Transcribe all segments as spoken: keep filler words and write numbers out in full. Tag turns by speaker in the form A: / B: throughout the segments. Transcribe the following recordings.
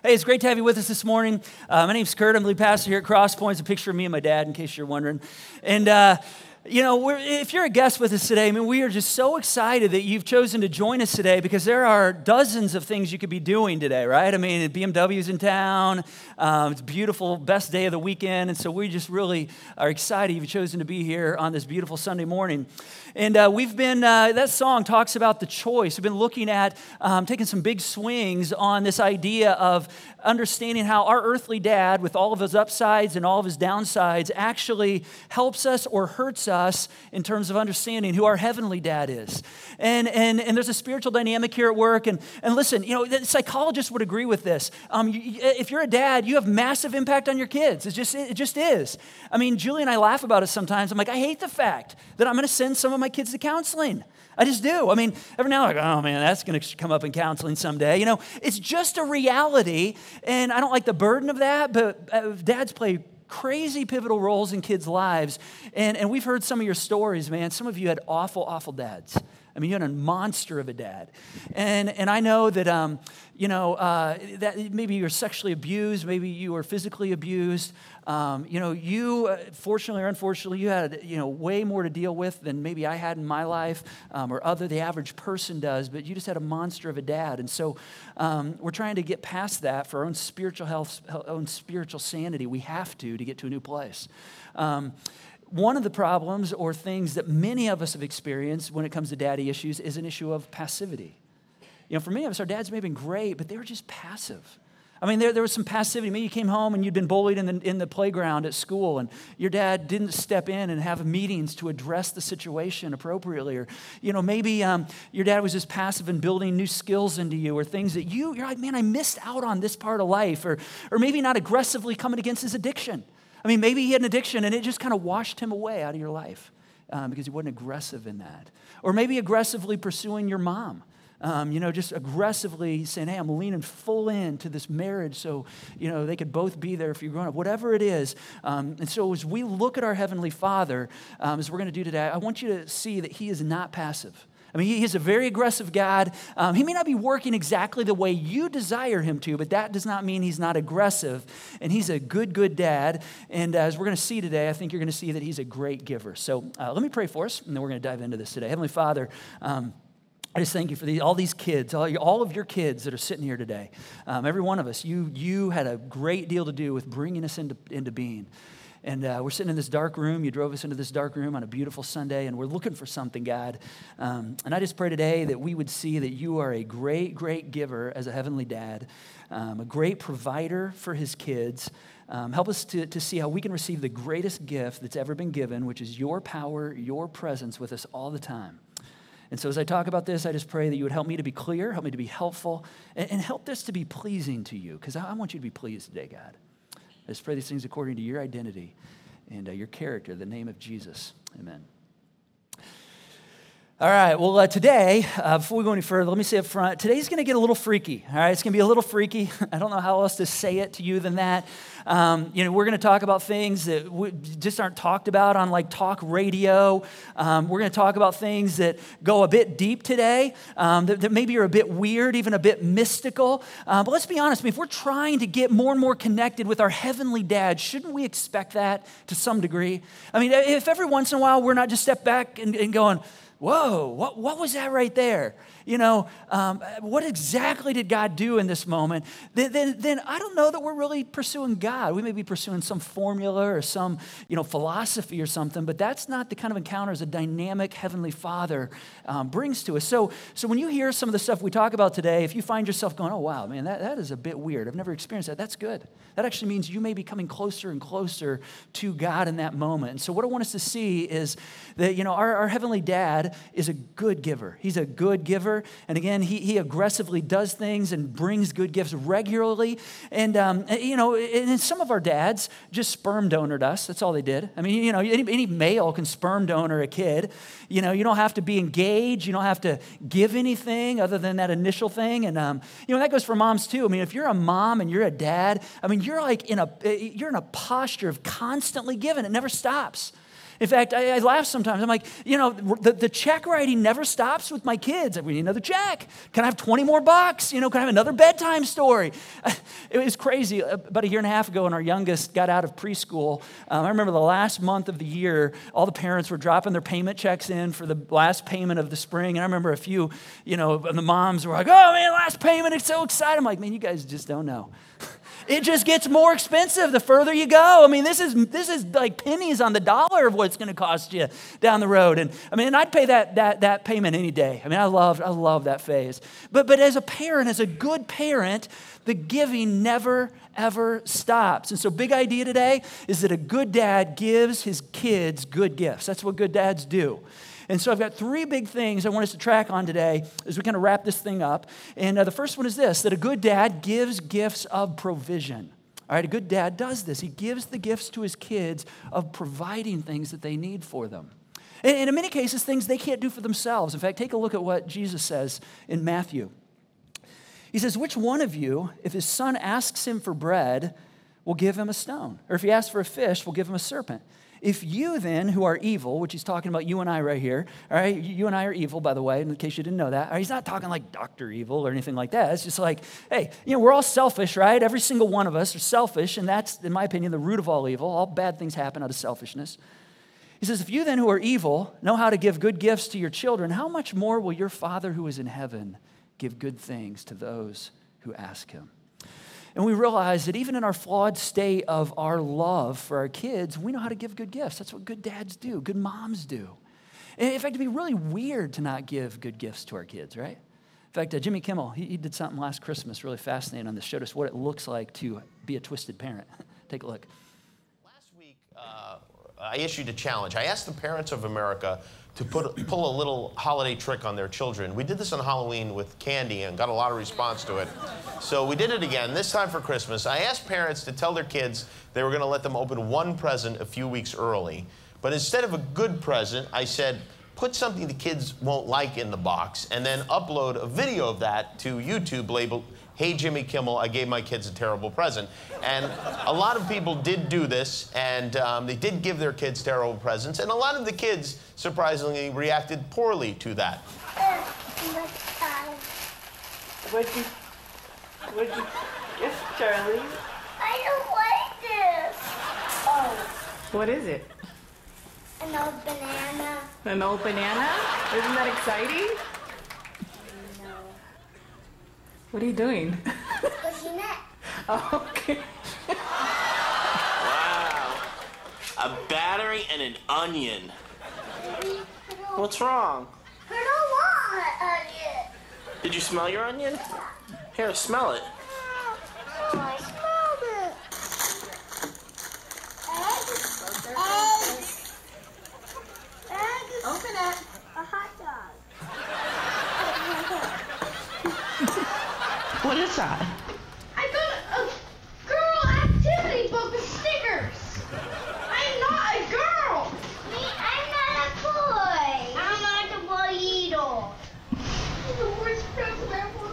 A: Hey, it's great to have you with us this morning. Uh, my name's Kurt. I'm the lead pastor here at Cross Point. It's a picture of me and my dad, in case you're wondering. And, uh, you know, we're, if you're a guest with us today, I mean, we are just so excited that you've chosen to join us today because there are dozens of things you could be doing today, right? I mean, B M W's in town. Um, it's beautiful, best day of the weekend. And so we just really are excited you've chosen to be here on this beautiful Sunday morning. And uh, we've been, uh, that song talks about the choice. We've been looking at um, taking some big swings on this idea of understanding how our earthly dad, with all of his upsides and all of his downsides, actually helps us or hurts us in terms of understanding who our heavenly dad is. And and and there's a spiritual dynamic here at work. And, and listen, you know, the psychologists would agree with this. Um, you, if you're a dad, you have massive impact on your kids. It just, it just is. I mean, Julie and I laugh about it sometimes. I'm like, I hate the fact that I'm going to send some of my kids to counseling. I just do. I mean, every now and then, like, oh man, that's going to come up in counseling someday. You know, it's just a reality, and I don't like the burden of that, but uh, dads play crazy pivotal roles in kids' lives, and, and we've heard some of your stories, man. Some of you had awful, awful dads. I mean, you had a monster of a dad. And and I know that, um, you know, uh, that maybe you were sexually abused, maybe you were physically abused. Um, you know, you, uh, fortunately or unfortunately, you had, you know, way more to deal with than maybe I had in my life um, or other, the average person does, but you just had a monster of a dad. And so um, we're trying to get past that for our own spiritual health, our own spiritual sanity. We have to, to get to a new place. Um One of the problems or things that many of us have experienced when it comes to daddy issues is an issue of passivity. You know, for many of us, our dads may have been great, but they were just passive. I mean, there, there was some passivity. Maybe you came home and you'd been bullied in the, in the playground at school, and your dad didn't step in and have meetings to address the situation appropriately. Or, you know, maybe um, your dad was just passive in building new skills into you, or things that you, you're like, man, I missed out on this part of life. Or, or maybe not aggressively coming against his addiction. I mean, maybe he had an addiction and it just kind of washed him away out of your life um, because he wasn't aggressive in that. Or maybe aggressively pursuing your mom. Um, you know, just aggressively saying, hey, I'm leaning full into this marriage so, you know, they could both be there if you're growing up, whatever it is. Um, and so as we look at our Heavenly Father, um, as we're going to do today, I want you to see that He is not passive. I mean, he is a very aggressive God. Um, he may not be working exactly the way you desire him to, but that does not mean he's not aggressive. And he's a good, good dad. And uh, as we're going to see today, I think you're going to see that he's a great giver. So uh, let me pray for us, and then we're going to dive into this today. Heavenly Father, um, I just thank you for the, all these kids, all, your, all of your kids that are sitting here today. Um, every one of us, you you had a great deal to do with bringing us into, into being. And uh, we're sitting in this dark room. You drove us into this dark room on a beautiful Sunday, and we're looking for something, God. Um, and I just pray today that we would see that you are a great, great giver as a heavenly dad, um, a great provider for his kids. Um, help us to, to see how we can receive the greatest gift that's ever been given, which is your power, your presence with us all the time. And so as I talk about this, I just pray that you would help me to be clear, help me to be helpful, and, and help this to be pleasing to you, because I, I want you to be pleased today, God. I just pray these things according to your identity and uh, your character, the name of Jesus. Amen. All right, well, uh, today, uh, before we go any further, let me say up front, today's going to get a little freaky, all right? It's going to be a little freaky. I don't know how else to say it to you than that. Um, you know, we're going to talk about things that we just aren't talked about on, like, talk radio. Um, we're going to talk about things that go a bit deep today, um, that, that maybe are a bit weird, even a bit mystical. Uh, but let's be honest, I mean, if we're trying to get more and more connected with our heavenly dad, shouldn't we expect that to some degree? I mean, if every once in a while we're not just step back and, and going, whoa, what, what was that right there? You know, um, what exactly did God do in this moment? Then, then, then I don't know that we're really pursuing God. We may be pursuing some formula or some, you know, philosophy or something, but that's not the kind of encounters a dynamic Heavenly Father um, brings to us. So, so when you hear some of the stuff we talk about today, if you find yourself going, oh, wow, man, that, that is a bit weird. I've never experienced that. That's good. That actually means you may be coming closer and closer to God in that moment. And so what I want us to see is that, you know, our, our Heavenly Dad is a good giver. He's a good giver. And again, he, he aggressively does things and brings good gifts regularly. And, um, you know, and some of our dads just sperm donored us. That's all they did. I mean, you know, any, any male can sperm donor a kid. You know, you don't have to be engaged. You don't have to give anything other than that initial thing. And, um, you know, that goes for moms too. I mean, if you're a mom and you're a dad, I mean, you're like in a, you're in a posture of constantly giving. It never stops. In fact, I, I laugh sometimes. I'm like, you know, the, the check writing never stops with my kids. We need another check. Can I have twenty more bucks? You know, can I have another bedtime story? It was crazy. About a year and a half ago when our youngest got out of preschool, um, I remember the last month of the year, all the parents were dropping their payment checks in for the last payment of the spring. And I remember a few, you know, the moms were like, oh man, last payment, it's so exciting. I'm like, man, you guys just don't know. It just gets more expensive the further you go. I mean, this is this is like pennies on the dollar of what it's going to cost you down the road. And I mean, and I'd pay that that that payment any day. I mean, I love I love that phase. But but as a parent, as a good parent, the giving never ever stops. And so, big idea today is that a good dad gives his kids good gifts. That's what good dads do. And so I've got three big things I want us to track on today as we kind of wrap this thing up. And uh, the first one is this, that a good dad gives gifts of provision. All right, a good dad does this. He gives the gifts to his kids of providing things that they need for them. And, and in many cases, things they can't do for themselves. In fact, take a look at what Jesus says in Matthew. He says, which one of you, if his son asks him for bread, will give him a stone? Or if he asks for a fish, will give him a serpent? If you then, who are evil, which he's talking about you and I right here, all right, you and I are evil, by the way, in case you didn't know that. He's not talking like Doctor Evil or anything like that. It's just like, hey, you know, we're all selfish, right? Every single one of us are selfish, and that's, in my opinion, the root of all evil. All bad things happen out of selfishness. He says, if you then, who are evil, know how to give good gifts to your children, how much more will your Father who is in heaven give good things to those who ask him? And we realize that even in our flawed state of our love for our kids, we know how to give good gifts. That's what good dads do, good moms do. And in fact, it'd be really weird to not give good gifts to our kids, right? In fact, uh, Jimmy Kimmel, he, he did something last Christmas really fascinating on this, showed us what it looks like to be a twisted parent. Take a look.
B: Last week, uh, I issued a challenge. I asked the parents of America to put, pull a little holiday trick on their children. We did this on Halloween with candy and got a lot of response to it. So we did it again, this time for Christmas. I asked parents to tell their kids they were gonna let them open one present a few weeks early. But instead of a good present, I said, put something the kids won't like in the box and then upload a video of that to YouTube labeled, Hey Jimmy Kimmel, I gave my kids a terrible present. And a lot of people did do this, and um, they did give their kids terrible presents, and a lot of the kids, surprisingly, reacted poorly to that.
C: What'd you, what'd you give, Charlie?
D: I don't like this. Oh.
C: What is it?
D: An old banana.
C: An old banana? Isn't that exciting?
D: No.
C: What are you doing?
D: Pushing it.
C: Oh, okay.
E: Wow. A battery and an onion.
D: Maybe I don't,
E: What's wrong?
D: I don't want an onion.
E: Did you smell your onion? Here, smell it.
D: Oh, I smelled it. Egg. Egg. Egg.
C: Open it.
D: A hot dog.
C: What is that?
D: I got a girl activity book with stickers. I'm not a girl. Me, I'm not a boy. I'm not a boy either. The worst present ever.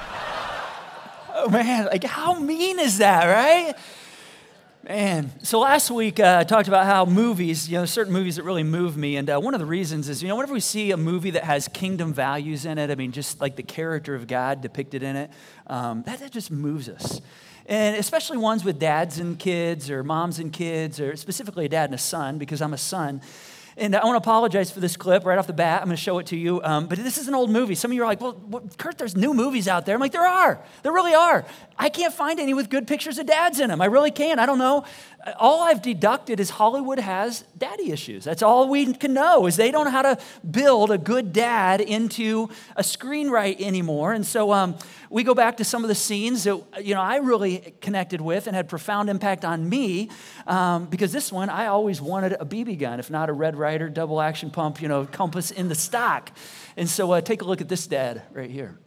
A: Oh man, like how mean is that, right? Man, so last week uh, I talked about how movies, you know, certain movies that really move me, and uh, one of the reasons is, you know, whenever we see a movie that has kingdom values in it, I mean, just like the character of God depicted in it, um, that, that just moves us. And especially ones with dads and kids, or moms and kids, or specifically a dad and a son, because I'm a son. And I want to apologize for this clip right off the bat. I'm going to show it to you. Um, but this is an old movie. Some of you are like, well, what, Kurt, there's new movies out there. I'm like, there are. There really are. I can't find any with good pictures of dads in them. I really can't. I don't know. All I've deducted is Hollywood has daddy issues. That's all we can know, is they don't know how to build a good dad into a screenwrite anymore. And so um, we go back to some of the scenes that, you know, I really connected with and had profound impact on me, um, because this one, I always wanted a B B gun, if not a Red Ryder double action pump, you know, compass in the stock. And so uh, take a look at this dad right here.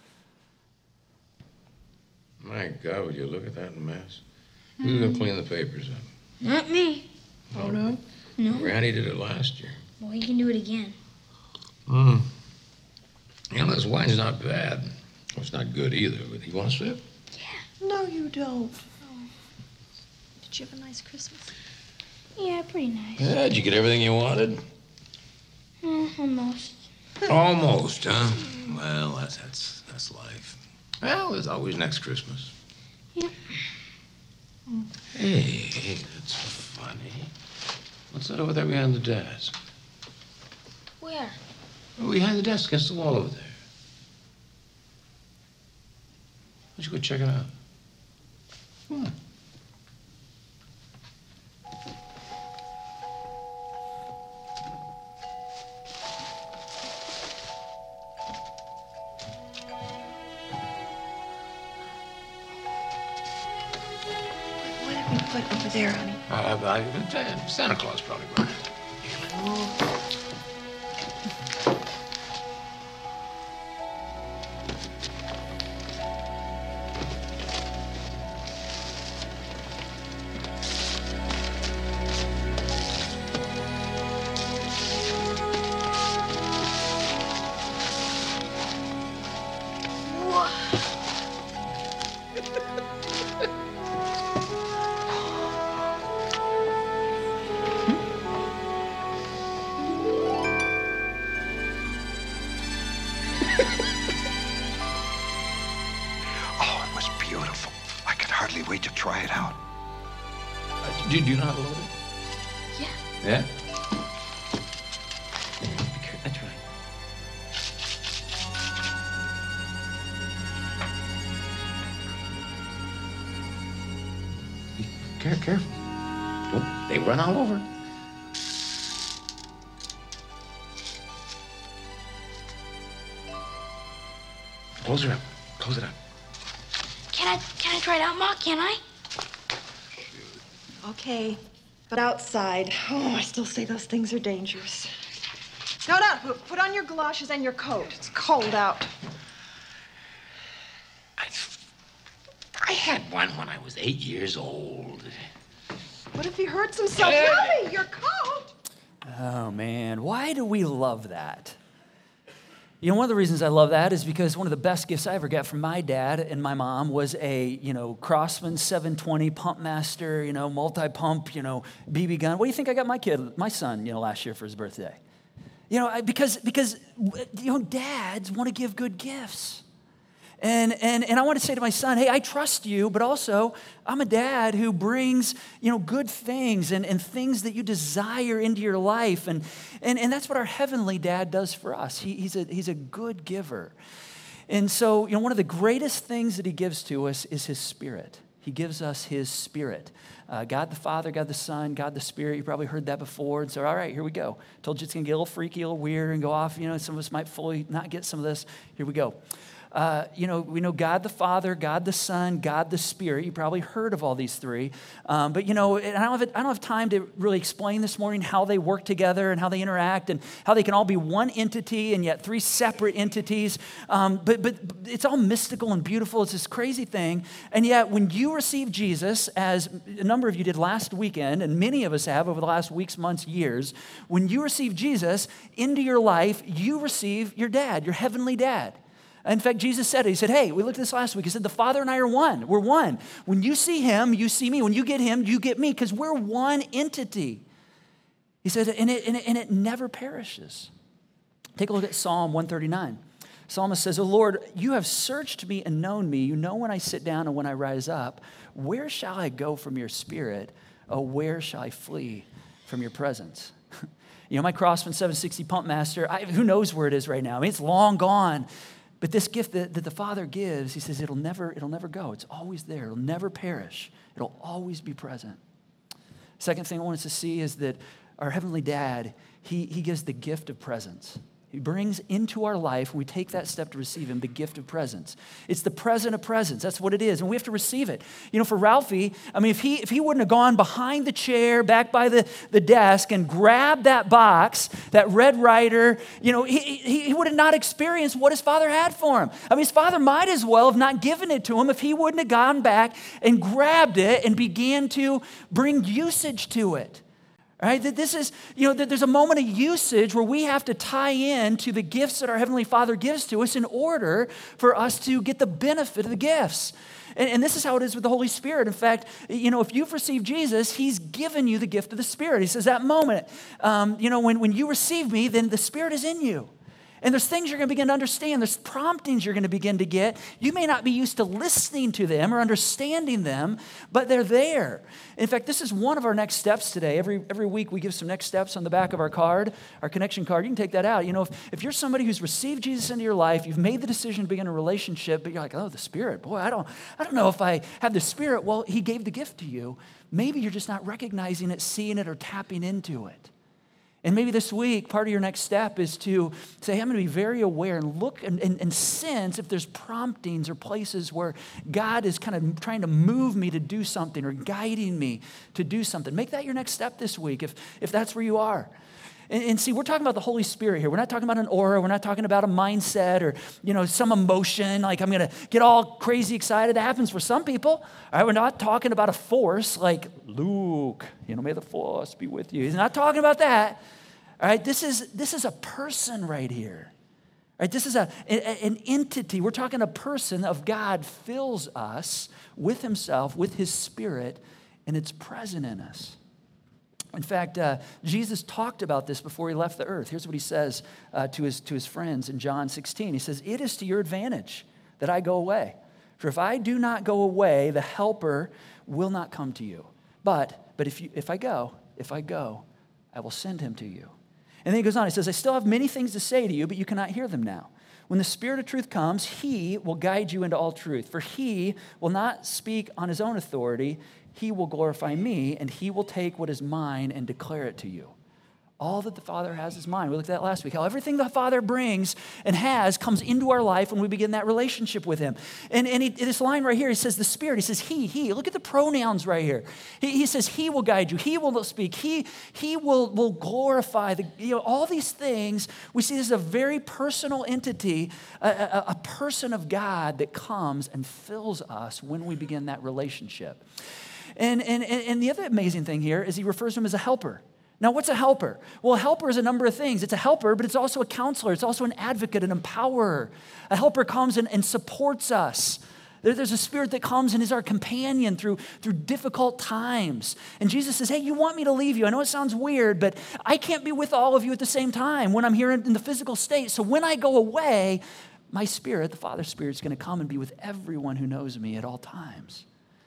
F: My God, would you look at that mess? Who's gonna clean the papers up?
G: Not me.
F: Oh, no?
G: No.
F: Granny did it last year.
G: Well, he can do it again.
F: Hmm. You know, this wine's not bad. Well, it's not good either, but you want a sip?
G: Yeah.
H: No, you don't.
G: Oh. Did you have a nice Christmas? Yeah, pretty nice.
F: Yeah, did you get everything you wanted?
G: Uh, almost.
F: Almost, huh? Well, that's, that's, that's life. Well, there's always next Christmas.
G: Yep.
F: Hey, hey, that's funny. What's that over there behind the desk?
G: Where?
F: Oh, behind the desk, against the wall over there. Why don't you go check it out? Hmm.
H: What have we put over there, honey?
F: Uh, I, I, Santa Claus probably brought it.
I: Oh, it was beautiful. I could hardly wait to try it out.
F: Uh, do, do you know how to load it?
G: Yeah.
F: Yeah?
A: That's right.
F: Care, careful. Don't, they run all over. Close it up. Close it up.
G: Can I can I try it out, Ma? Can I?
H: Okay, but outside. Oh, I still say those things are dangerous. No, no, put- put on your galoshes and your coat. It's cold out.
F: I, I had one when I was eight years old.
H: What if he hurts himself? Tell me, your coat!
A: Oh, man. Why do we love that? You know, one of the reasons I love that is because one of the best gifts I ever got from my dad and my mom was a, you know, Crossman seven twenty Pump Master, you know, multi-pump, you know, B B gun. What do you think I got my kid, my son, you know, last year for his birthday? You know, I, because, because, you know, dads want to give good gifts. And, and, and I want to say to my son, hey, I trust you, but also I'm a dad who brings, you know, good things and, and things that you desire into your life. And, and, and that's what our heavenly dad does for us. He, he's, a, he's a good giver. And so, you know, one of the greatest things that he gives to us is his spirit. He gives us his spirit. Uh, God the Father, God the Son, God the Spirit. You probably heard that before. And so, all right, here we go. Told you it's going to get a little freaky, a little weird and go off. You know, some of us might fully not get some of this. Here we go. Uh, you know, we know God the Father, God the Son, God the Spirit. You probably heard of all these three. Um, but, you know, I don't, have, I don't have time to really explain this morning how they work together and how they interact and how they can all be one entity and yet three separate entities. Um, but, but it's all mystical and beautiful. It's this crazy thing. And yet when you receive Jesus, as a number of you did last weekend, and many of us have over the last weeks, months, years, when you receive Jesus into your life, you receive your dad, your heavenly dad. In fact, Jesus said it. He said, hey, we looked at this last week. He said, the Father and I are one. We're one. When you see him, you see me. When you get him, you get me, because we're one entity. He said, and it, and, it, and it never perishes. Take a look at Psalm one thirty-nine. Psalmist says, oh, Lord, you have searched me and known me. You know when I sit down and when I rise up. Where shall I go from your spirit? Oh, where shall I flee from your presence? You know, my Crossman seven sixty Pump Master, I, who knows where it is right now? I mean, it's long gone. But this gift that, that the Father gives, he says, it'll never, it'll never go. It's always there. It'll never perish. It'll always be present. Second thing I want us to see is that our Heavenly Dad, he, he gives the gift of presence. He brings into our life, when we take that step to receive him, the gift of presence. It's the present of presence. That's what it is. And we have to receive it. You know, for Ralphie, I mean, if he if he wouldn't have gone behind the chair, back by the, the desk, and grabbed that box, that Red Ryder, you know, he, he, he would have not experienced what his father had for him. I mean, his father might as well have not given it to him if he wouldn't have gone back and grabbed it and began to bring usage to it. All right, that this is, you know, that there's a moment of usage where we have to tie in to the gifts that our Heavenly Father gives to us in order for us to get the benefit of the gifts. And, and this is how it is with the Holy Spirit. In fact, you know, if you've received Jesus, He's given you the gift of the Spirit. He says that moment, um, you know, when, when you receive me, then the Spirit is in you. And there's things you're going to begin to understand. There's promptings you're going to begin to get. You may not be used to listening to them or understanding them, but they're there. In fact, this is one of our next steps today. Every, every week we give some next steps on the back of our card, our connection card. You can take that out. You know, if, if you're somebody who's received Jesus into your life, you've made the decision to begin a relationship, but you're like, oh, the Spirit, boy, I don't, I don't know if I have the Spirit. Well, He gave the gift to you. Maybe you're just not recognizing it, seeing it, or tapping into it. And maybe this week, part of your next step is to say, hey, I'm going to be very aware and look and, and, and sense if there's promptings or places where God is kind of trying to move me to do something or guiding me to do something. Make that your next step this week if, if that's where you are. And, and see, we're talking about the Holy Spirit here. We're not talking about an aura. We're not talking about a mindset or, you know, some emotion. Like I'm going to get all crazy excited. That happens for some people. All right, we're not talking about a force like Luke. You know, may the force be with you. He's not talking about that. All right, this is this is a person right here. All right, this is a, a an entity. We're talking a person of God fills us with Himself, with His Spirit, and it's present in us. In fact, uh, Jesus talked about this before He left the earth. Here's what He says uh, to, his, to His friends in John sixteen. He says, it is to your advantage that I go away. For if I do not go away, the Helper will not come to you. But, but if, you, if I go, if I go, I will send Him to you. And then He goes on, He says, I still have many things to say to you, but you cannot hear them now. When the Spirit of truth comes, He will guide you into all truth. For He will not speak on His own authority. He will glorify me, and He will take what is mine and declare it to you. All that the Father has is mine. We looked at that last week, how everything the Father brings and has comes into our life when we begin that relationship with Him. And, and he, this line right here, He says the Spirit, He says He, He. Look at the pronouns right here. He, he says He will guide you. He will speak. He, he will, will glorify. The, you know, all these things, we see this as a very personal entity, a, a, a person of God that comes and fills us when we begin that relationship. And, and, and the other amazing thing here is He refers to Him as a helper. Now, what's a helper? Well, a helper is a number of things. It's a helper, but it's also a counselor. It's also an advocate, an empowerer. A helper comes and, and supports us. There, there's a Spirit that comes and is our companion through, through difficult times. And Jesus says, hey, you want me to leave you. I know it sounds weird, but I can't be with all of you at the same time when I'm here in, in the physical state. So when I go away, my Spirit, the Father's Spirit, is going to come and be with everyone who knows me at all times.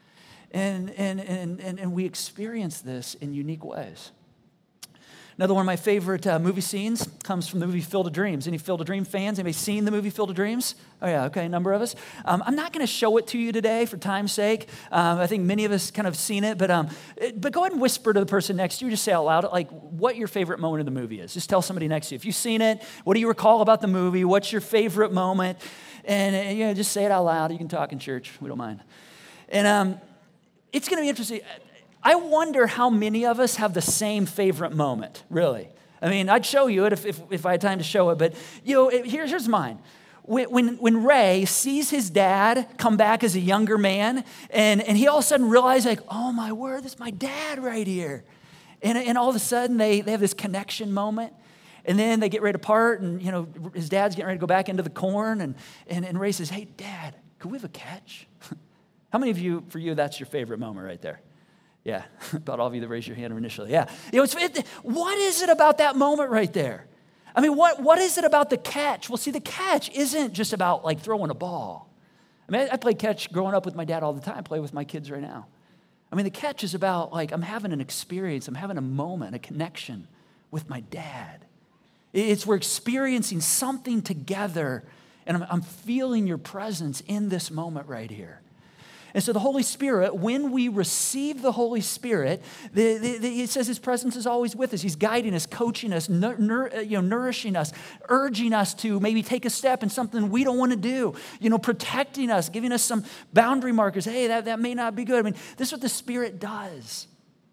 A: And, and, and, and, and we experience this in unique ways. Another one of my favorite uh, movie scenes comes from the movie Field of Dreams. Any Field of Dream fans? Anybody seen the movie Field of Dreams? Oh yeah, okay, a number of us. Um, I'm not going to show it to you today for time's sake. Um, I think many of us kind of seen it, but um, it, but go ahead and whisper to the person next to you. Just say out loud, like, what your favorite moment of the movie is. Just tell somebody next to you. If you've seen it, what do you recall about the movie? What's your favorite moment? And, and you know, just say it out loud. You can talk in church. We don't mind. And um, it's going to be interesting. I wonder how many of us have the same favorite moment, really. I mean, I'd show you it if, if, if I had time to show it, but you know, it, here's, here's mine. When, when, when Ray sees his dad come back as a younger man, and, and he all of a sudden realizes, like, oh my word, this is my dad right here. And, and all of a sudden, they, they have this connection moment. And then they get ready to part, and you know, his dad's getting ready to go back into the corn, and, and, and Ray says, hey, Dad, could we have a catch? How many of you, for you, that's your favorite moment right there? Yeah, about all of you that raised your hand initially. Yeah. You know, it's, it, what is it about that moment right there? I mean, what, what is it about the catch? Well, see, the catch isn't just about like throwing a ball. I mean, I, I played catch growing up with my dad all the time. I play with my kids right now. I mean, the catch is about like I'm having an experience. I'm having a moment, a connection with my dad. It's we're experiencing something together, and I'm, I'm feeling your presence in this moment right here. And so the Holy Spirit, when we receive the Holy Spirit, the, the, the, it says His presence is always with us. He's guiding us, coaching us, nur, nur, you know, nourishing us, urging us to maybe take a step in something we don't want to do, you know, protecting us, giving us some boundary markers. Hey, that, that may not be good. I mean, this is what the Spirit does.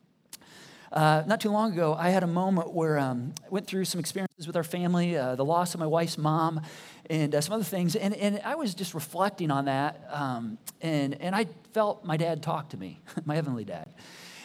A: Uh, not too long ago, I had a moment where um, I went through some experiences with our family, uh, the loss of my wife's mom, and uh, some other things. And, and I was just reflecting on that, um, and, and I felt my dad talk to me, my heavenly dad.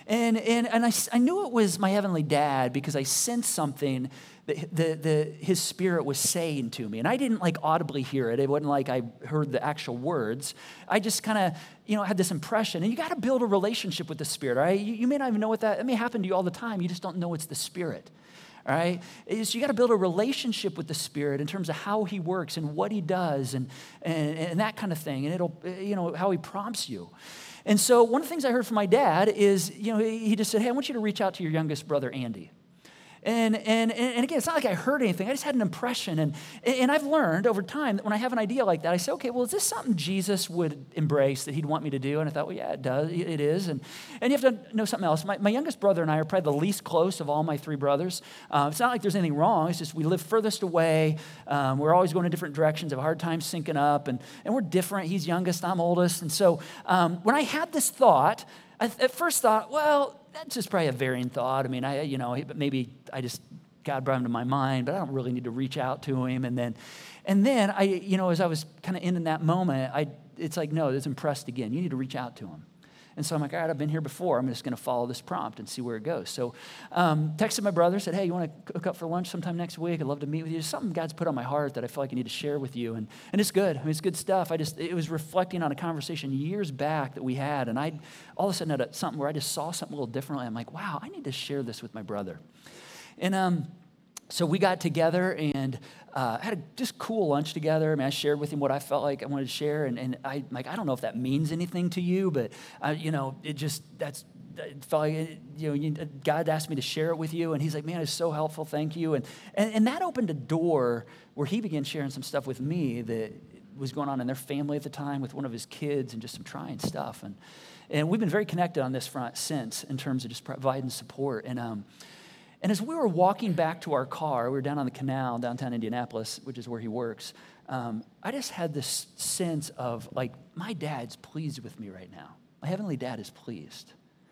A: And, and, and I, I knew it was my heavenly dad because I sensed something that the, the, his spirit was saying to me. And I didn't like audibly hear it. It wasn't like I heard the actual words. I just kind of, you know, had this impression. And you got to build a relationship with the Spirit, all right? You, you may not even know what that, it may happen to you all the time. You just don't know it's the Spirit. All right, so you got to build a relationship with the Spirit in terms of how He works and what He does and, and and that kind of thing, and it'll, you know, how He prompts you. And so one of the things I heard from my dad is, you know, he just said, hey, I want you to reach out to your youngest brother, Andy. And, and, and again, it's not like I heard anything. I just had an impression. And, and I've learned over time that when I have an idea like that, I say, okay, well, is this something Jesus would embrace, that he'd want me to do? And I thought, well, yeah, it does. It is. And, and you have to know something else. My, my youngest brother and I are probably the least close of all my three brothers. Um, it's not like there's anything wrong. It's just we live furthest away. Um, we're always going in different directions, have a hard time syncing up. And, and we're different. He's youngest, I'm oldest. And so um, when I had this thought, I at first thought, well, that's just probably a varying thought. I mean, I, you know, maybe I just, God brought him to my mind, but I don't really need to reach out to him. And then, and then I, you know, as I was kind of in that moment, I, it's like, no, it's impressed again. You need to reach out to him. And so I'm like, all right, I've been here before. I'm just going to follow this prompt and see where it goes. So um, texted my brother, said, hey, you want to cook up for lunch sometime next week? I'd love to meet with you. There's something God's put on my heart that I feel like I need to share with you. And, and it's good. I mean, it's good stuff. I just, it was reflecting on a conversation years back that we had. And I all of a sudden had a, something where I just saw something a little differently. I'm like, wow, I need to share this with my brother. And um, so we got together and uh, had a just cool lunch together. I mean, I shared with him what I felt like I wanted to share, and, and I like I don't know if that means anything to you, but I, you know, it just that's it felt like, you know, you, God asked me to share it with you, and he's like, man, it's so helpful, thank you, and and and that opened a door where he began sharing some stuff with me that was going on in their family at the time with one of his kids and just some trying stuff, and and we've been very connected on this front since in terms of just providing support. And um. And as we were walking back to our car, we were down on the canal, downtown Indianapolis, which is where he works, um, I just had this sense of, like, my dad's pleased with me right now. My heavenly dad is pleased.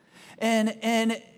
A: And, and it,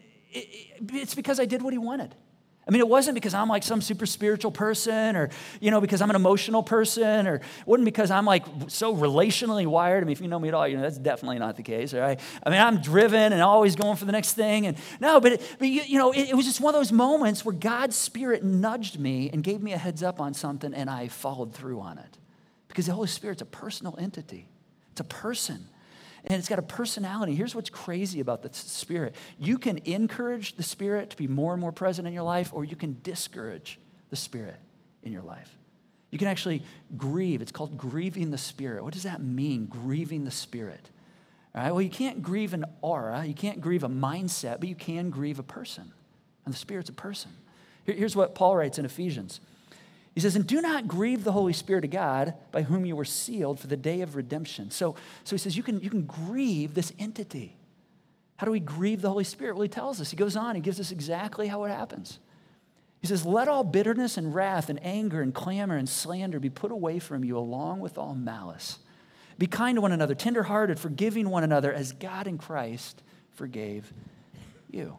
A: it's because I did what he wanted. I mean, it wasn't because I'm like some super spiritual person or, you know, because I'm an emotional person, or it wasn't because I'm like so relationally wired. I mean, if you know me at all, you know, that's definitely not the case, right? I mean, I'm driven and always going for the next thing. And no, but, it, but you, you know, it, it was just one of those moments where God's Spirit nudged me and gave me a heads up on something, and I followed through on it. Because the Holy Spirit's a personal entity. It's a person. And it's got a personality. Here's what's crazy about the Spirit. You can encourage the Spirit to be more and more present in your life, or you can discourage the Spirit in your life. You can actually grieve. It's called grieving the Spirit. What does that mean, grieving the Spirit? All right, well, you can't grieve an aura. You can't grieve a mindset, but you can grieve a person. And the Spirit's a person. Here's what Paul writes in Ephesians. He says, and do not grieve the Holy Spirit of God, by whom you were sealed for the day of redemption. So, so he says, you can, you can grieve this entity. How do we grieve the Holy Spirit? Well, he tells us. He goes on. He gives us exactly how it happens. He says, let all bitterness and wrath and anger and clamor and slander be put away from you, along with all malice. Be kind to one another, tenderhearted, forgiving one another, as God in Christ forgave you.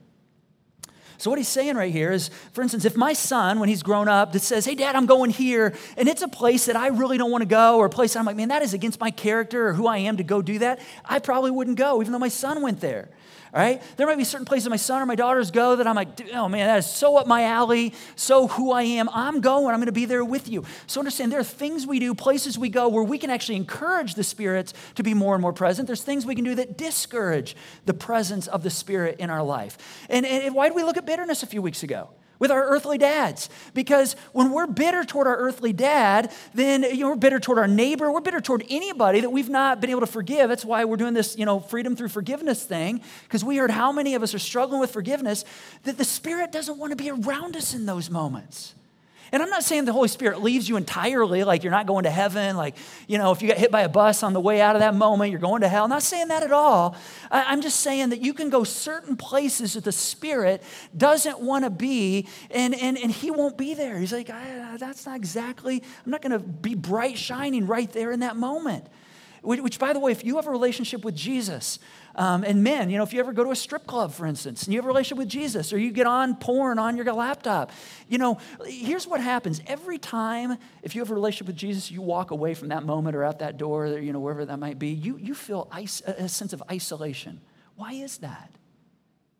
A: So what he's saying right here is, for instance, if my son, when he's grown up, that says, hey, Dad, I'm going here, and it's a place that I really don't want to go, or a place that I'm like, man, that is against my character or who I am to go do that, I probably wouldn't go, even though my son went there. All right? There might be certain places my son or my daughters go that I'm like, oh man, that is so up my alley, so who I am. I'm going, I'm going to be there with you. So understand, there are things we do, places we go where we can actually encourage the spirits to be more and more present. There's things we can do that discourage the presence of the Spirit in our life. And, and why did we look at bitterness a few weeks ago? With our earthly dads. Because when we're bitter toward our earthly dad, then you know, we're bitter toward our neighbor, we're bitter toward anybody that we've not been able to forgive. That's why we're doing this, you know, freedom through forgiveness thing, because we heard how many of us are struggling with forgiveness, that the Spirit doesn't want to be around us in those moments. And I'm not saying the Holy Spirit leaves you entirely, like you're not going to heaven, like, you know, if you got hit by a bus on the way out of that moment, you're going to hell. I'm not saying that at all. I'm just saying that you can go certain places that the Spirit doesn't want to be, and, and, and he won't be there. He's like, that's not exactly, I'm not going to be bright shining right there in that moment. Which, by the way, if you have a relationship with Jesus, um, and men, you know, if you ever go to a strip club, for instance, and you have a relationship with Jesus, or you get on porn on your laptop, you know, here's what happens. Every time, if you have a relationship with Jesus, you walk away from that moment or out that door, or, you know, wherever that might be, you, you feel ice, a sense of isolation. Why is that?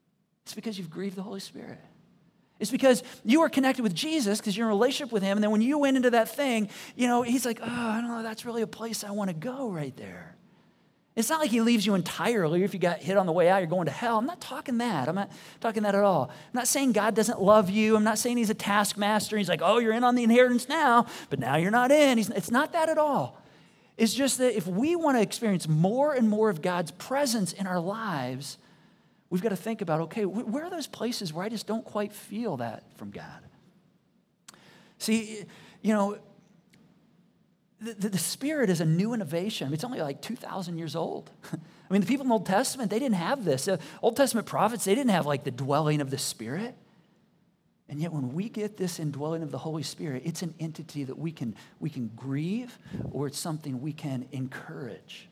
A: It's because you've grieved the Holy Spirit. It's because you are connected with Jesus because you're in a relationship with him. And then when you went into that thing, you know, he's like, oh, I don't know, that's really a place I want to go right there. It's not like he leaves you entirely. If you got hit on the way out, you're going to hell. I'm not talking that. I'm not talking that at all. I'm not saying God doesn't love you. I'm not saying he's a taskmaster. He's like, oh, you're in on the inheritance now, but now you're not in. He's, it's not that at all. It's just that if we want to experience more and more of God's presence in our lives, we've got to think about, okay, where are those places where I just don't quite feel that from God? See, you know, the, the, the Spirit is a new innovation. I mean, it's only like two thousand years old. I mean, the people in the Old Testament, they didn't have this. The Old Testament prophets, they didn't have like the dwelling of the Spirit. And yet when we get this indwelling of the Holy Spirit, it's an entity that we can, we can grieve, or it's something we can encourage.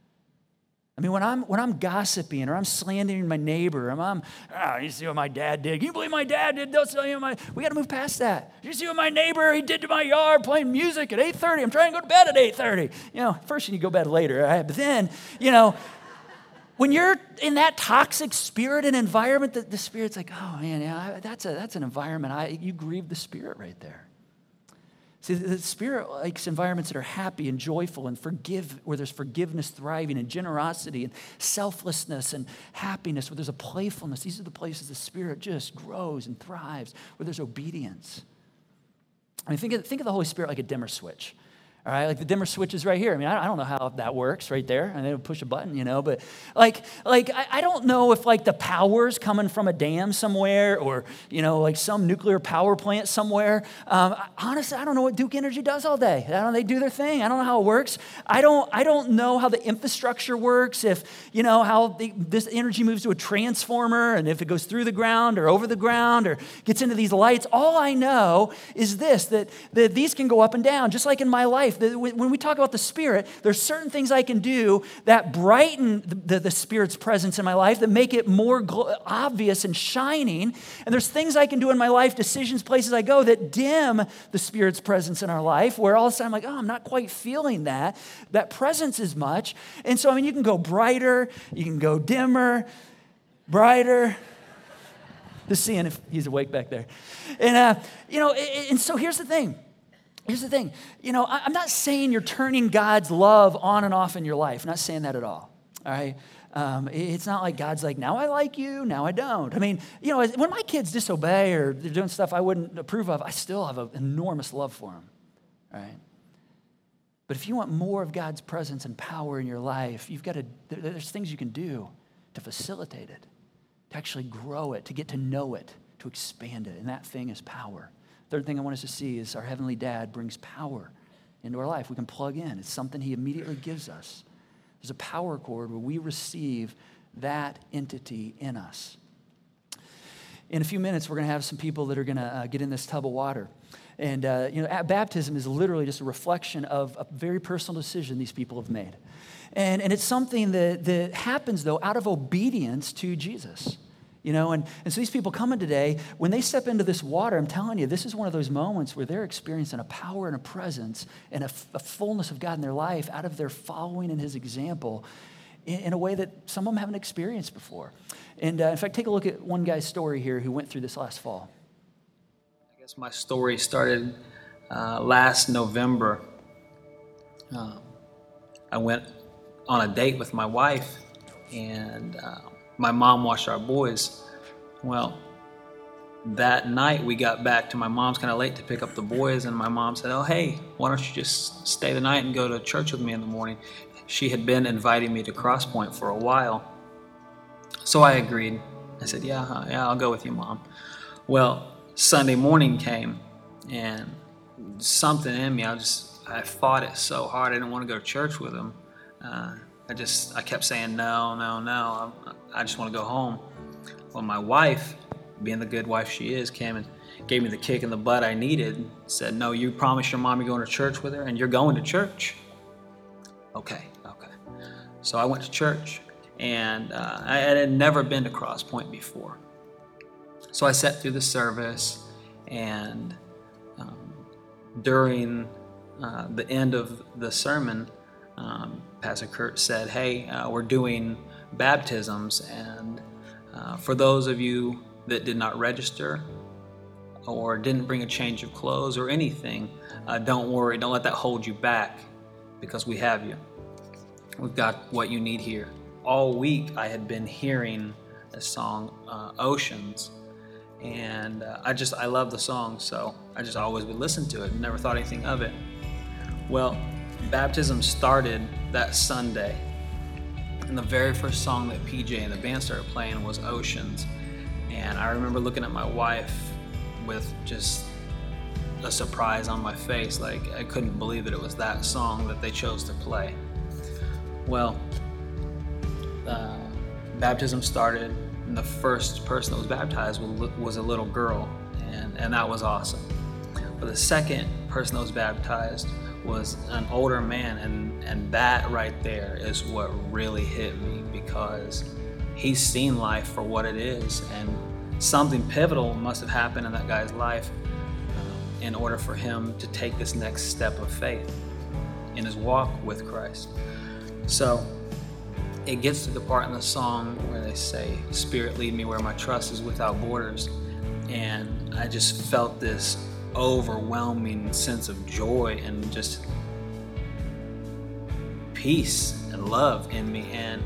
A: I mean, when I'm when I'm gossiping or I'm slandering my neighbor, I'm, I'm oh, you see what my dad did? Can you believe my dad did this? You know, my, we got to move past that. You see what my neighbor, he did to my yard playing music at eight thirty. I'm trying to go to bed at eight thirty. You know, first you need to go to bed later, right? But then, you know, when you're in that toxic spirit and environment, the, the Spirit's like, oh, man, yeah, that's, a, that's an environment. I, you grieve the Spirit right there. See, the Spirit likes environments that are happy and joyful and forgive, where there's forgiveness thriving and generosity and selflessness and happiness, where there's a playfulness. These are the places the Spirit just grows and thrives, where there's obedience. I mean, think of, think of the Holy Spirit like a dimmer switch. All right, like the dimmer switch is right here. I mean, I don't know how that works right there. And they would push a button, you know, but like, like I, I don't know if like the power's coming from a dam somewhere or, you know, like some nuclear power plant somewhere. Um, honestly, I don't know what Duke Energy does all day. I don't, they do their thing. I don't know how it works. I don't, I don't know how the infrastructure works. If, you know, how the, this energy moves to a transformer and if it goes through the ground or over the ground or gets into these lights. All I know is this, that, that these can go up and down, just like in my life. When we talk about the Spirit, there's certain things I can do that brighten the, the, the Spirit's presence in my life, that make it more gl- obvious and shining. And there's things I can do in my life, decisions, places I go, that dim the Spirit's presence in our life, where all of a sudden I'm like, oh, I'm not quite feeling that, that presence as much. And so, I mean, you can go brighter, you can go dimmer, brighter. Just seeing if he's awake back there. And, uh, you know, and so here's the thing. Here's the thing, you know, I'm not saying you're turning God's love on and off in your life. I'm not saying that at all, all right? Um, it's not like God's like, now I like you, now I don't. I mean, you know, when my kids disobey or they're doing stuff I wouldn't approve of, I still have an enormous love for them, all right? But if you want more of God's presence and power in your life, you've got to, there's things you can do to facilitate it, to actually grow it, to get to know it, to expand it, and that thing is power. Third thing I want us to see is our Heavenly Dad brings power into our life. We can plug in. It's something he immediately gives us. There's a power cord where we receive that entity in us. In a few minutes, we're going to have some people that are going to uh, get in this tub of water. And, uh, you know, baptism is literally just a reflection of a very personal decision these people have made. And, and it's something that, that happens, though, out of obedience to Jesus. You know, and, and so these people coming today, when they step into this water, I'm telling you, this is one of those moments where they're experiencing a power and a presence and a, a fullness of God in their life out of their following in his example in, in a way that some of them haven't experienced before. And uh, in fact, take a look at one guy's story here who went through this last fall.
J: I guess my story started uh, last November. Uh, I went on a date with my wife, and uh, my mom watched our boys. Well, that night we got back to my mom's kind of late to pick up the boys, and my mom said, oh, hey, why don't you just stay the night and go to church with me in the morning? She had been inviting me to Cross Point for a while. So I agreed. I said, yeah, yeah, I'll go with you, Mom. Well, Sunday morning came, and something in me, I just, I fought it so hard. I didn't want to go to church with him. Uh, I just, I kept saying, no, no, no, I, I just want to go home. Well, my wife, being the good wife she is, came and gave me the kick in the butt I needed, said, no, you promised your mom you're going to church with her, and you're going to church. Okay, okay. So I went to church, and uh, I had never been to Cross Point before. So I sat through the service, and um, during uh, the end of the sermon, um, Pastor Kurt said, hey, uh, we're doing baptisms, and Uh, for those of you that did not register or didn't bring a change of clothes or anything, uh, don't worry, don't let that hold you back, because we have you. We've got what you need here. All week I had been hearing a song, uh, Oceans, and uh, I just, I love the song, so I just always would listen to it and never thought anything of it. Well, baptism started that Sunday, and the very first song that P J and the band started playing was Oceans. And I remember looking at my wife with just a surprise on my face, like I couldn't believe that it was that song that they chose to play. Well, uh, baptism started, and the first person that was baptized was a little girl, and, and that was awesome. But the second person that was baptized was an older man, and, and that right there is what really hit me, because he's seen life for what it is, and something pivotal must have happened in that guy's life uh, in order for him to take this next step of faith in his walk with Christ. So it gets to the part in the song where they say, "Spirit, lead me where my trust is without borders," and I just felt this overwhelming sense of joy and just peace and love in me, and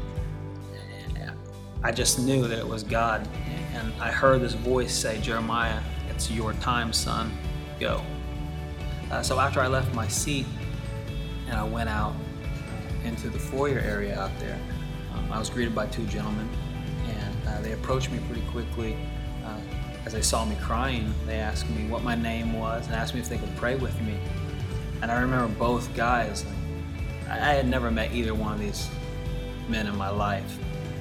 J: I just knew that it was God. And I heard this voice say, "Jeremiah, it's your time, son, go." Uh, so after I left my seat and I went out into the foyer area out there, um, I was greeted by two gentlemen, and uh, they approached me pretty quickly. Uh, as they saw me crying, they asked me what my name was and asked me if they could pray with me. And I remember both guys, like, I, I had never met either one of these men in my life,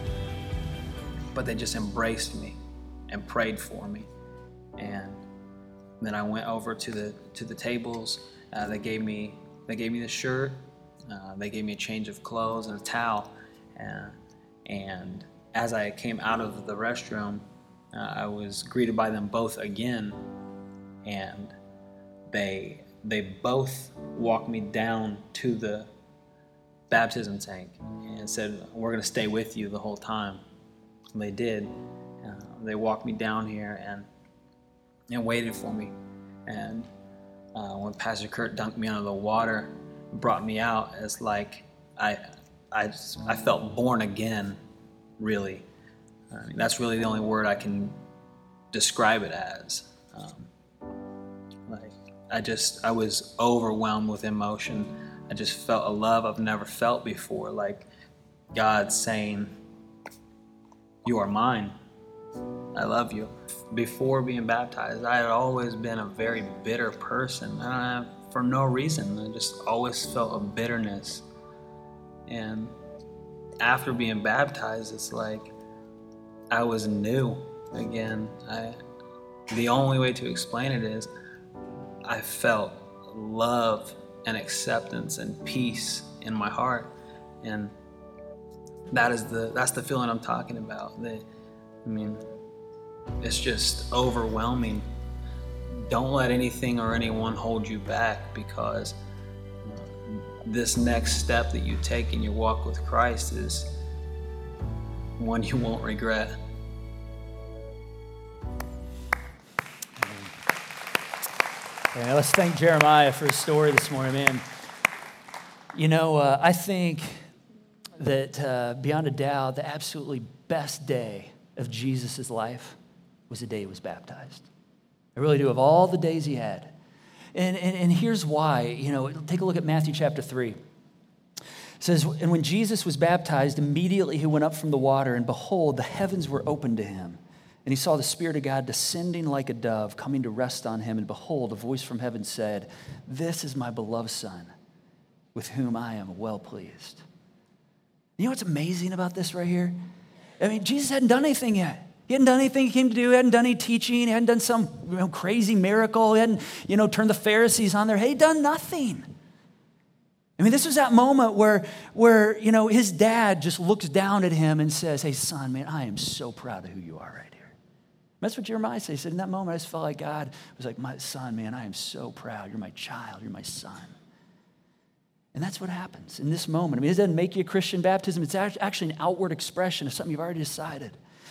J: but they just embraced me and prayed for me. And then I went over to the to the tables. Uh, they gave me they gave me the shirt. Uh, they gave me a change of clothes and a towel. Uh, and as I came out of the restroom, uh, I was greeted by them both again, and they they both walked me down to the baptism tank and said, "We're going to stay with you the whole time." And they did. Uh, they walked me down here and and waited for me. And uh, when Pastor Kurt dunked me under the water, brought me out, it's like I I I felt born again, really. I mean, that's really the only word I can describe it as. Um, like I just I was overwhelmed with emotion. I just felt a love I've never felt before, like God saying, "You are mine. I love you." Before being baptized, I had always been a very bitter person, uh, for no reason. I just always felt a bitterness. And after being baptized, it's like I was new again. I, the only way to explain it is I felt love and acceptance and peace in my heart, and that is the that's the feeling I'm talking about. That, I mean, it's just overwhelming. Don't let anything or anyone hold you back, because this next step that you take in your walk with Christ is one you won't regret.
A: Yeah, let's thank Jeremiah for his story this morning, man. You know, uh, I think that uh, beyond a doubt, the absolutely best day of Jesus' life was the day he was baptized. I really do, of all the days he had. And, and, and here's why. You know, take a look at Matthew chapter three. It says, "And when Jesus was baptized, immediately he went up from the water, and behold, the heavens were opened to him. And he saw the Spirit of God descending like a dove, coming to rest on him. And behold, a voice from heaven said, 'This is my beloved Son, with whom I am well pleased.'" You know what's amazing about this right here? I mean, Jesus hadn't done anything yet. He hadn't done anything he came to do. He hadn't done any teaching. He hadn't done some, you know, crazy miracle. He hadn't, you know, turned the Pharisees on their head. He'd done nothing. I mean, this was that moment where, where, you know, his dad just looks down at him and says, "Hey, son, man, I am so proud of who you are right here." That's what Jeremiah said. He said, in that moment, I just felt like God was like, "My son, man, I am so proud. You're my child. You're my son." And that's what happens in this moment. I mean, it doesn't make you a Christian. Baptism, it's actually an outward expression of something you've already decided.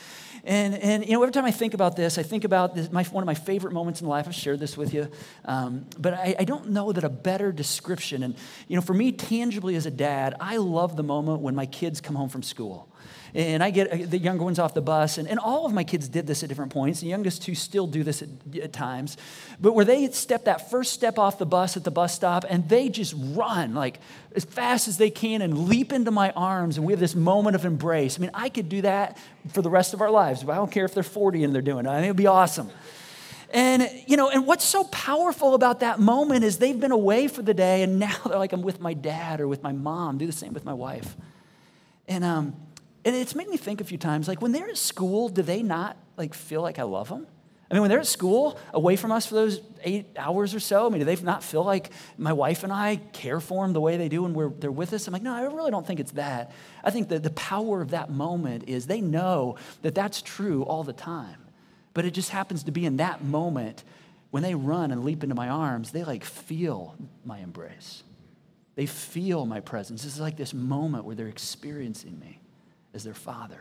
A: And, and you know, every time I think about this, I think about this, my, one of my favorite moments in life. I've shared this with you. Um, but I, I don't know that a better description. And, you know, for me, tangibly as a dad, I love the moment when my kids come home from school. And I get the younger ones off the bus, and, and all of my kids did this at different points. The youngest two still do this at, at times. But where they step that first step off the bus at the bus stop, and they just run like as fast as they can and leap into my arms, and we have this moment of embrace. I mean, I could do that for the rest of our lives. But I don't care if they're forty and they're doing it. I mean, it would be awesome. And, you know, and what's so powerful about that moment is they've been away for the day, and now they're like, I'm with my dad or with my mom. Do the same with my wife. And, um... And it's made me think a few times, like when they're at school, do they not like feel like I love them? I mean, when they're at school, away from us for those eight hours or so, I mean, do they not feel like my wife and I care for them the way they do when we're, they're with us? I'm like, no, I really don't think it's that. I think that the power of that moment is they know that that's true all the time. But it just happens to be in that moment when they run and leap into my arms, they like feel my embrace. They feel my presence. This is like this moment where they're experiencing me as their father.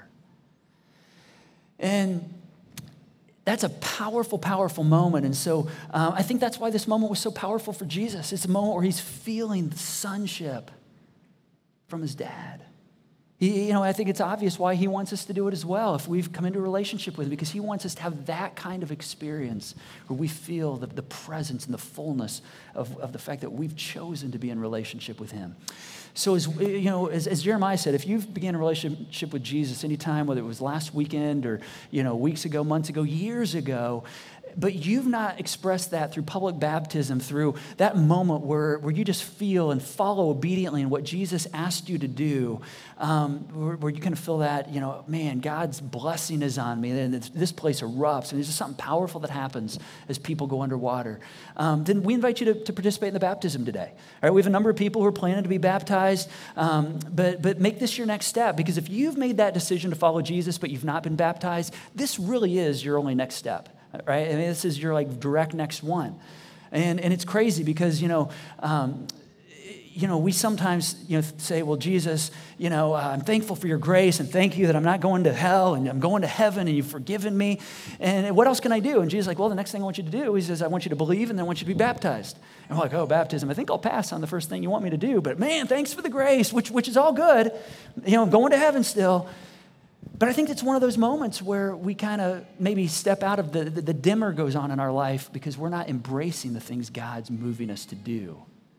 A: And that's a powerful, powerful moment. And so um, I think that's why this moment was so powerful for Jesus. It's a moment where he's feeling the sonship from his dad. He, you know, I think it's obvious why he wants us to do it as well if we've come into a relationship with him, because he wants us to have that kind of experience where we feel the, the presence and the fullness of, of the fact that we've chosen to be in relationship with him. So as you know, as, as Jeremiah said, if you've began a relationship with Jesus anytime, whether it was last weekend or, you know, weeks ago, months ago, years ago, but you've not expressed that through public baptism, through that moment where, where you just feel and follow obediently in what Jesus asked you to do, um, where, where you kind of feel that, you know, man, God's blessing is on me, and this place erupts, and there's just something powerful that happens as people go underwater. Um, then we invite you to, to participate in the baptism today. All right, we have a number of people who are planning to be baptized, um, but, but make this your next step, because if you've made that decision to follow Jesus, but you've not been baptized, this really is your only next step. Right? I mean, this is your like direct next one. And and it's crazy because, you know, um, you know, we sometimes, you know, say, well, Jesus, you know, uh, I'm thankful for your grace and thank you that I'm not going to hell and I'm going to heaven and you've forgiven me. And what else can I do? And Jesus is like, well, the next thing I want you to do, he says, I want you to believe and then I want you to be baptized. And we're like, oh, baptism, I think I'll pass on the first thing you want me to do. But man, thanks for the grace, which which is all good. You know, I'm going to heaven still. But I think it's one of those moments where we kind of maybe step out of the, the, the dimmer goes on in our life because we're not embracing the things God's moving us to do.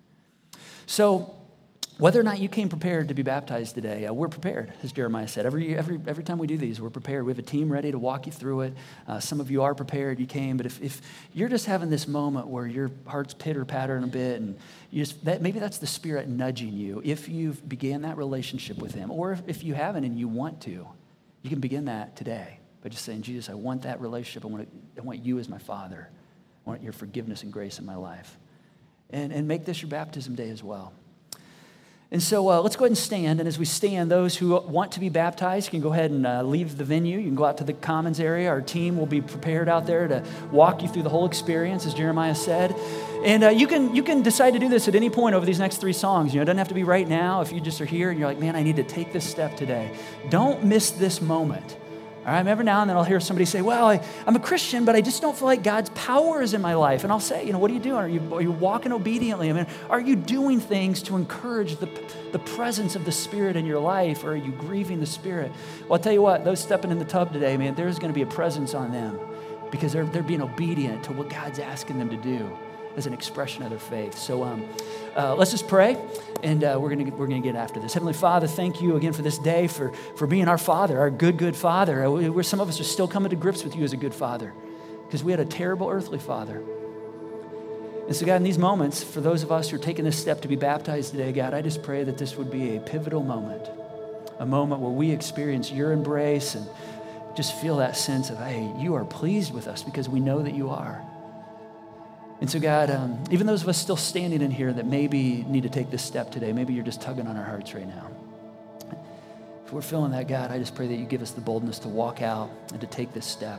A: So whether or not you came prepared to be baptized today, uh, we're prepared, as Jeremiah said. Every, every, every time we do these, we're prepared. We have a team ready to walk you through it. Uh, some of you are prepared, you came. But if, if you're just having this moment where your heart's pitter-pattering a bit, and you just that maybe that's the Spirit nudging you, if you've began that relationship with him, or if, if you haven't and you want to, you can begin that today by just saying, Jesus, I want that relationship. I want, to, I want you as my Father. I want your forgiveness and grace in my life. And, and make this your baptism day as well. And so uh, let's go ahead and stand. And as we stand, those who want to be baptized can go ahead and uh, leave the venue. You can go out to the commons area. Our team will be prepared out there to walk you through the whole experience, as Jeremiah said. And uh, you can you can decide to do this at any point over these next three songs. You know, it doesn't have to be right now. If you just are here and you're like, man, I need to take this step today. Don't miss this moment. All right, every now and then I'll hear somebody say, well, I, I'm a Christian, but I just don't feel like God's power is in my life. And I'll say, you know, what are you doing? Are you, are you walking obediently? I mean, are you doing things to encourage the, the presence of the Spirit in your life, or are you grieving the Spirit? Well, I'll tell you what, those stepping in the tub today, man, there's going to be a presence on them because they're, they're being obedient to what God's asking them to do as an expression of their faith. So um, uh, let's just pray, and uh, we're gonna we're gonna get after this. Heavenly Father, thank you again for this day, for for being our Father, our good, good Father. Where some of us are still coming to grips with you as a good Father, because we had a terrible earthly father. And so, God, in these moments, for those of us who are taking this step to be baptized today, God, I just pray that this would be a pivotal moment, a moment where we experience your embrace and just feel that sense of, hey, you are pleased with us because we know that you are. And so, God, um, even those of us still standing in here that maybe need to take this step today, maybe you're just tugging on our hearts right now. If we're feeling that, God, I just pray that you give us the boldness to walk out and to take this step.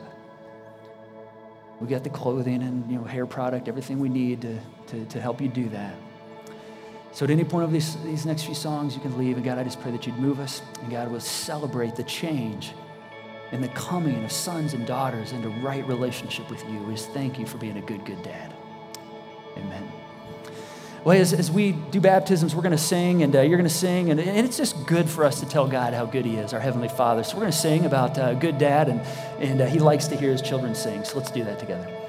A: We got the clothing and, you know, hair product, everything we need to, to, to help you do that. So at any point of these, these next few songs, you can leave. And God, I just pray that you'd move us. And God, we'll celebrate the change in the coming of sons and daughters into right relationship with you. We just thank you for being a good, good dad. Amen. Well, as, as we do baptisms, we're going to sing, and uh, you're going to sing, and, and it's just good for us to tell God how good he is, our Heavenly Father. So we're going to sing about uh, a good dad, and, and uh, he likes to hear his children sing. So let's do that together.